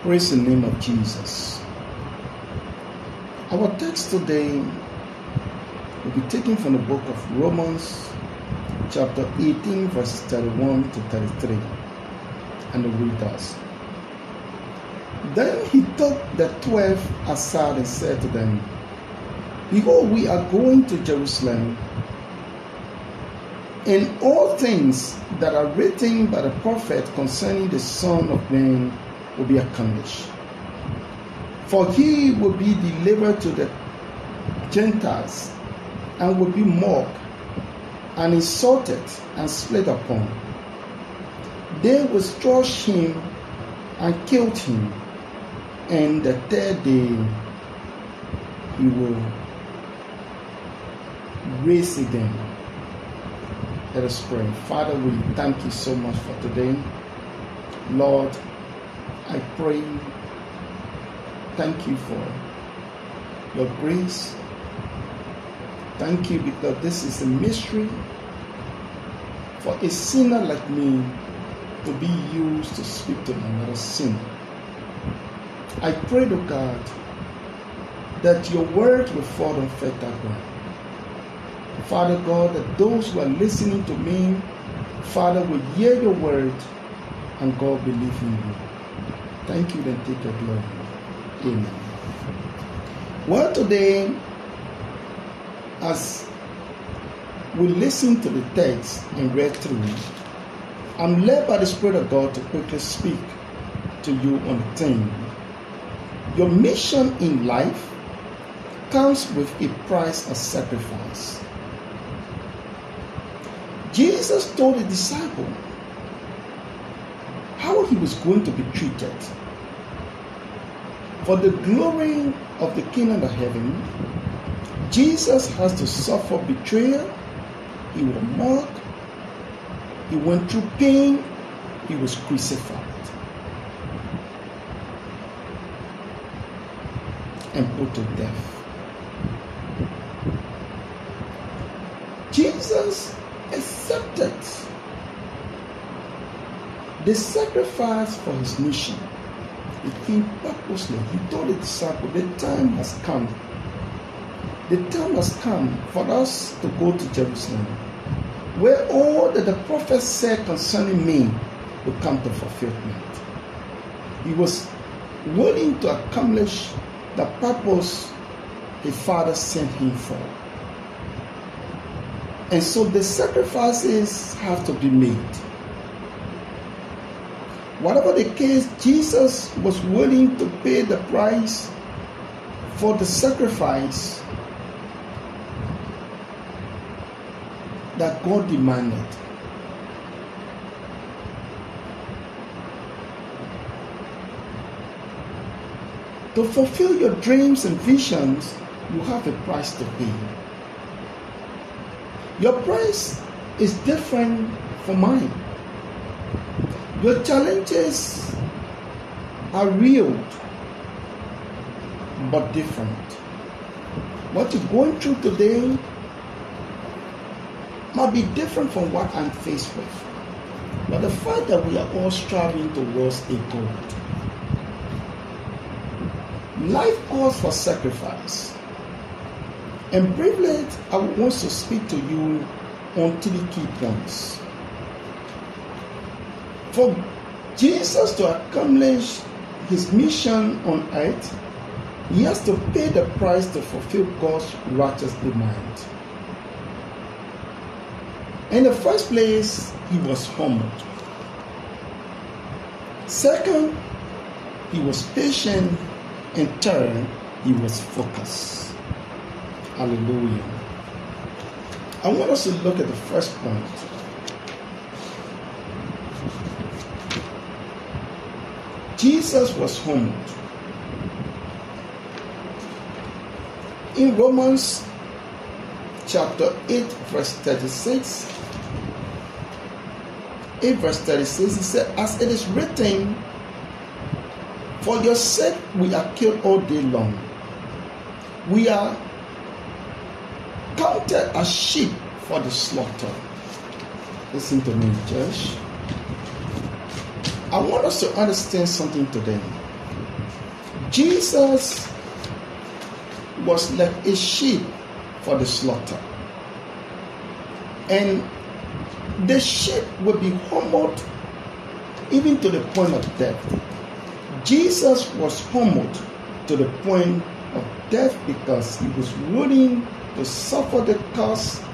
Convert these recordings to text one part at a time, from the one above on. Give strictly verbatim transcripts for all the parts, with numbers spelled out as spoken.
Praise the name of Jesus. Our text today will be taken from the book of Romans, chapter eighteen, verses thirty-one to thirty-three. And the read thus. Then he took the twelve aside and said to them, Behold, we are going to Jerusalem, and all things that are written by the prophet concerning the Son of Man will be accomplished. For he will be delivered to the Gentiles, and will be mocked, and insulted, and split upon. They will scourge him, and killed him, and the third day he will raise again. Let us pray. Father, we thank you so much for today. Lord, I pray, thank you for your grace. Thank you because this is a mystery for a sinner like me to be used to speak to another sinner. I pray to God that your word will fall on fertile ground. Father God, that those who are listening to me, Father, will hear your word and God believe in you. Thank you, then take your glory. Amen. Well, today, as we listen to the text and read through, I'm led by the Spirit of God to quickly speak to you on the theme. Your mission in life comes with a price of sacrifice. Jesus told the disciple how he was going to be treated. For the glory of the kingdom of heaven, Jesus has to suffer betrayal. He was mocked. He went through pain. He was crucified and put to death. Jesus accepted the sacrifice for his mission. He came purposely. He told the disciple, the time has come. The time has come for us to go to Jerusalem, where all that the prophet said concerning me will come to fulfillment. He was willing to accomplish the purpose the Father sent him for. And so the sacrifices have to be made. Whatever the case, Jesus was willing to pay the price for the sacrifice that God demanded. To fulfill your dreams and visions, you have a price to pay. Your price is different from mine. Your challenges are real, but different. What you're going through today might be different from what I'm faced with. But the fact that we are all striving towards a goal. Life calls for sacrifice. And briefly, I want to speak to you on three key points. For Jesus to accomplish his mission on earth, he has to pay the price to fulfill God's righteous demand. In the first place, he was humbled. Second, he was patient. And third, he was focused. Hallelujah. I want us to look at the first point. Jesus was humbled. In Romans chapter eight, verse thirty-six, eight verse thirty-six, he said, as it is written, for your sake we are killed all day long. We are counted as sheep for the slaughter. Listen to me, church. I want us to understand something today. Jesus was like a sheep for the slaughter. And the sheep would be humbled even to the point of death. Jesus was humbled to the point of death because he was willing to suffer the cost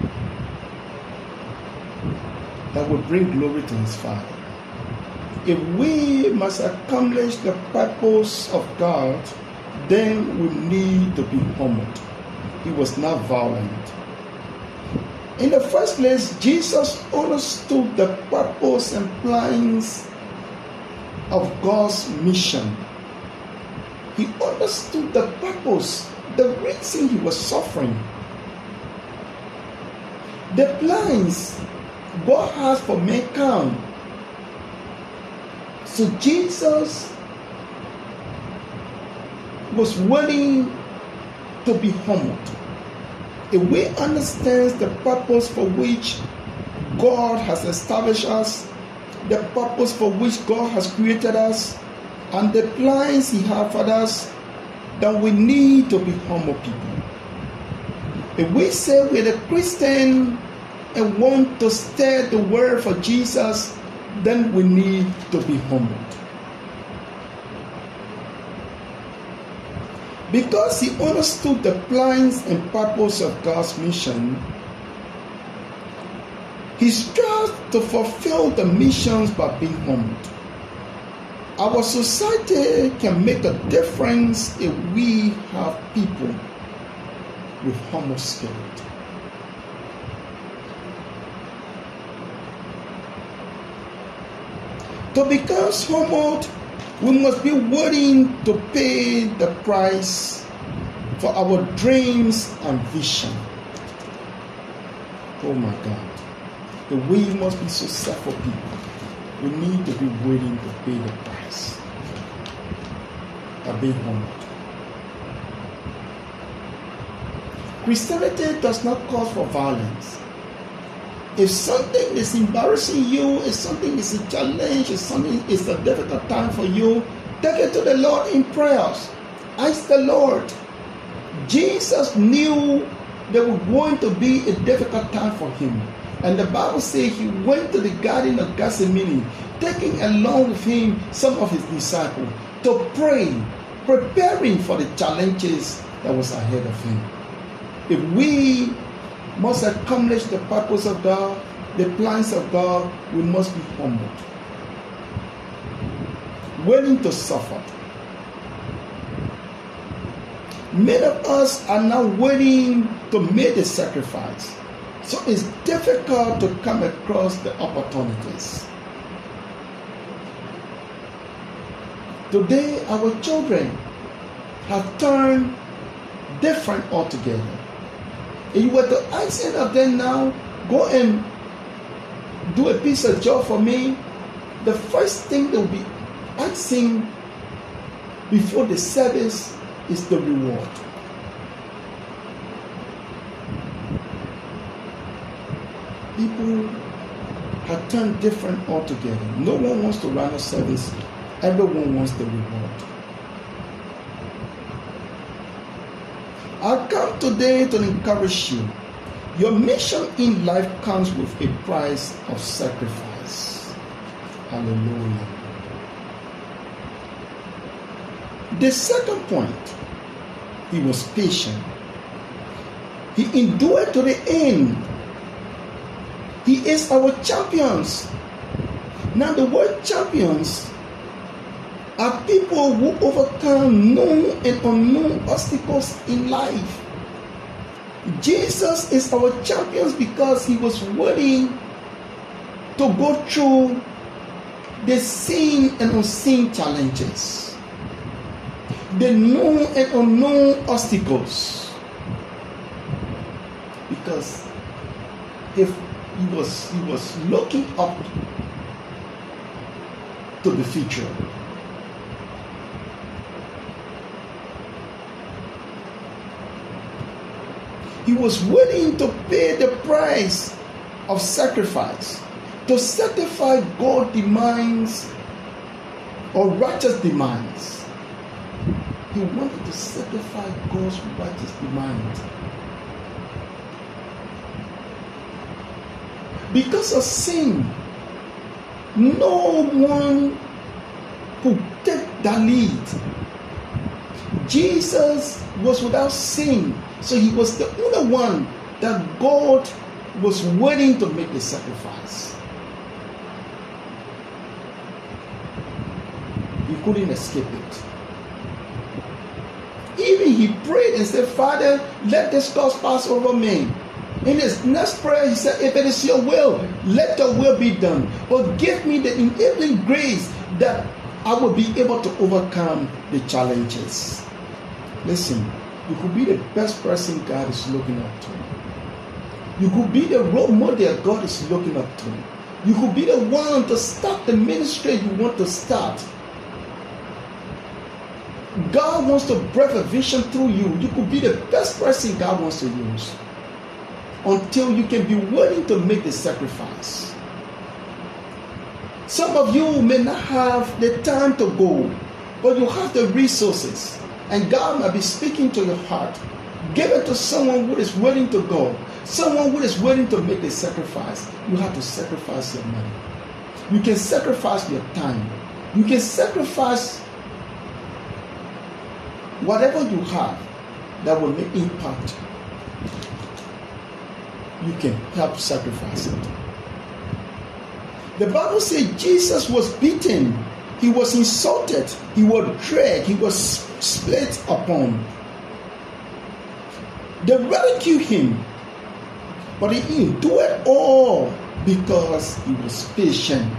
that would bring glory to his Father. If we must accomplish the purpose of God, then we need to be humbled. He was not violent. In the first place, Jesus understood the purpose and plans of God's mission. He understood the purpose, the reason he was suffering. The plans God has for mankind. So Jesus was willing to be humbled. If we understand the purpose for which God has established us, the purpose for which God has created us, and the plans he has for us, then we need to be humble people. If we say we're a Christian and want to spread the word for Jesus, then we need to be humbled. Because he understood the plans and purpose of God's mission, he strived to fulfill the missions by being humbled. Our society can make a difference if we have people with humble spirit. To become humbled, we must be willing to pay the price for our dreams and vision. Oh my God. The way must be so successful people. We need to be willing to pay the price. By being humbled. Christianity does not call for violence. If something is embarrassing you, if something is a challenge, if something is a difficult time for you, take it to the Lord in prayers. Ask the Lord. Jesus knew there was going to be a difficult time for him. And the Bible says he went to the Garden of Gethsemane, taking along with him some of his disciples to pray, preparing for the challenges that was ahead of him. If we must accomplish the purpose of God, the plans of God, we must be humbled, willing to suffer. Many of us are not willing to make the sacrifice, so it's difficult to come across the opportunities. Today, our children have turned different altogether. If you were to ask any of them now, go and do a piece of job for me, the first thing they'll be asking before the service is the reward. People have turned different altogether. No one wants to run a service. Everyone wants the reward. I come today to encourage you. Your mission in life comes with a price of sacrifice. Hallelujah. The second point, he was patient. He endured to the end. He is our champions. Now the word champions are people who overcome known and unknown obstacles in life. Jesus is our champion because he was willing to go through the seen and unseen challenges, the known and unknown obstacles. Because if he was he was looking up to the future. He was willing to pay the price of sacrifice to satisfy God's demands or righteous demands. he wanted to sacrifice God's righteous demand. Because of sin, no one could take the lead. Jesus was without sin, so he was the only one that God was willing to make the sacrifice. He couldn't escape it. Even he prayed and said, Father, let this cup pass over me. In his next prayer, he said, if it is your will, let your will be done. But give me the enabling grace that I will be able to overcome the challenges. Listen, you could be the best person God is looking up to. You could be the role model God is looking up to. You could be the one to start the ministry you want to start. God wants to breathe a vision through you. You could be the best person God wants to use, until you can be willing to make the sacrifice. Some of you may not have the time to go, but you have the resources, and God might be speaking to your heart. Give it to someone who is willing to go, someone who is willing to make the sacrifice. You have to sacrifice your money. You can sacrifice your time. You can sacrifice whatever you have that will make impact. You can help sacrifice it. The Bible says Jesus was beaten, he was insulted, he was dragged, he was split upon. They ridiculed him, but he endured all because he was patient.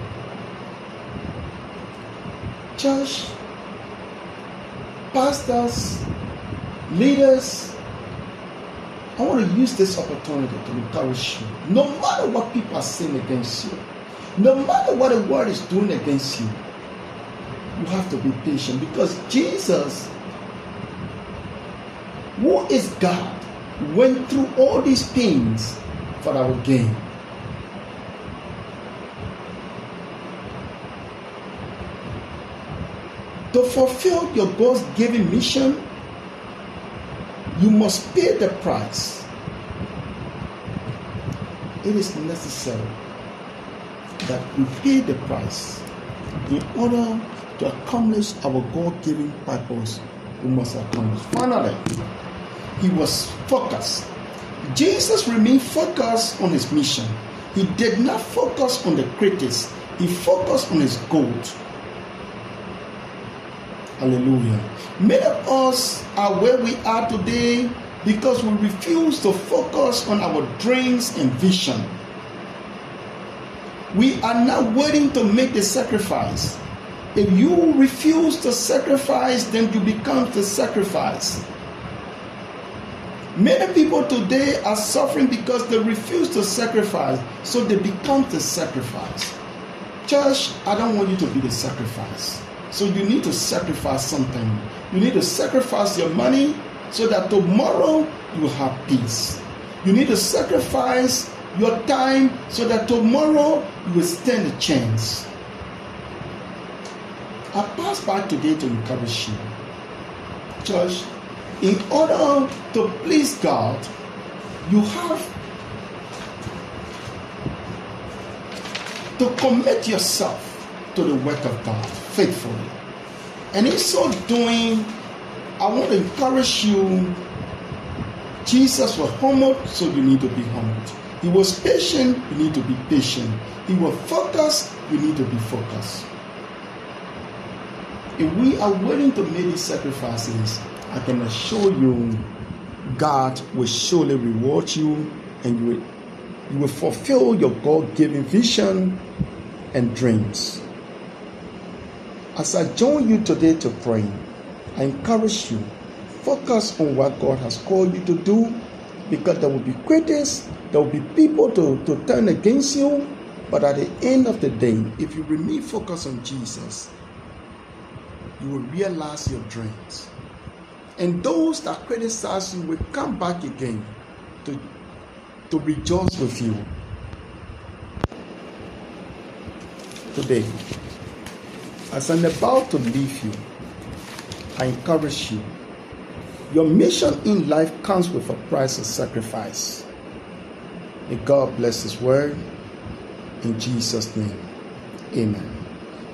Church, pastors, leaders, I want to use this opportunity to encourage you. No matter what people are saying against you, no matter what the world is doing against you, you have to be patient, because Jesus, who is God, went through all these pains for our gain. To fulfill your God's given mission, you must pay the price. It is necessary that we pay the price in order to accomplish our God-given purpose. We must accomplish. Finally, he was focused. Jesus remained focused on his mission. He did not focus on the critics. He focused on his goal. Hallelujah. Many of us are where we are today because we refuse to focus on our dreams and vision. We are not willing to make the sacrifice. If you refuse to sacrifice, then you become the sacrifice. Many people today are suffering because they refuse to sacrifice, so they become the sacrifice. Church, I don't want you to be the sacrifice. So you need to sacrifice something. You need to sacrifice your money so that tomorrow you have peace. You need to sacrifice your time so that tomorrow you will stand a chance. I pass by today to encourage you. Church, in order to please God, you have to commit yourself to the work of God faithfully. And in so doing, I want to encourage you. Jesus was humbled, so you need to be humbled. He was patient, you need to be patient. He was focused, you need to be focused. If we are willing to make these sacrifices, I can assure you, God will surely reward you, and you will, you will fulfill your God-given vision and dreams. As I join you today to pray, I encourage you, focus on what God has called you to do, because there will be critics, there will be people to, to turn against you, but at the end of the day, if you remain focused on Jesus, you will realize your dreams. And those that criticize you will come back again to, to rejoice with you. Today, as I'm about to leave you, I encourage you. Your mission in life comes with a price of sacrifice. May God bless His word. In Jesus' name, amen.